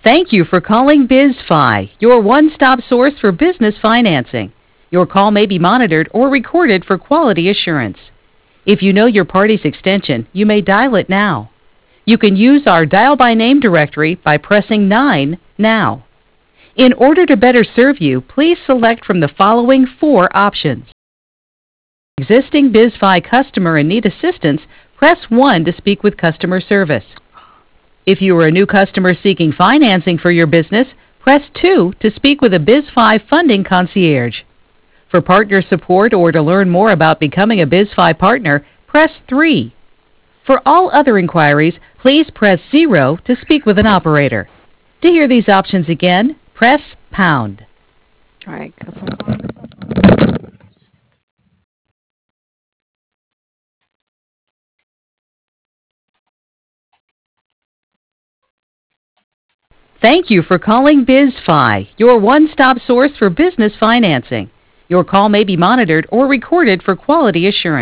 Thank you for calling BizFi, your one-stop source for business financing. Your call may be monitored or recorded for quality assurance. If you know your party's extension, you may dial it now. You can use our dial by name directory by pressing 9 now. In order to better serve you, please select from the following 4 options. Existing BizFi customer and need assistance, press 1 to speak with customer service. If you are a new customer seeking financing for your business, press 2 to speak with a BizFi funding concierge. For partner support or to learn more about becoming a BizFi partner, press 3. For all other inquiries, please press 0 to speak with an operator. To hear these options again, press pound. All right. Thank you for calling BizFi, your one-stop source for business financing. Your call may be monitored or recorded for quality assurance.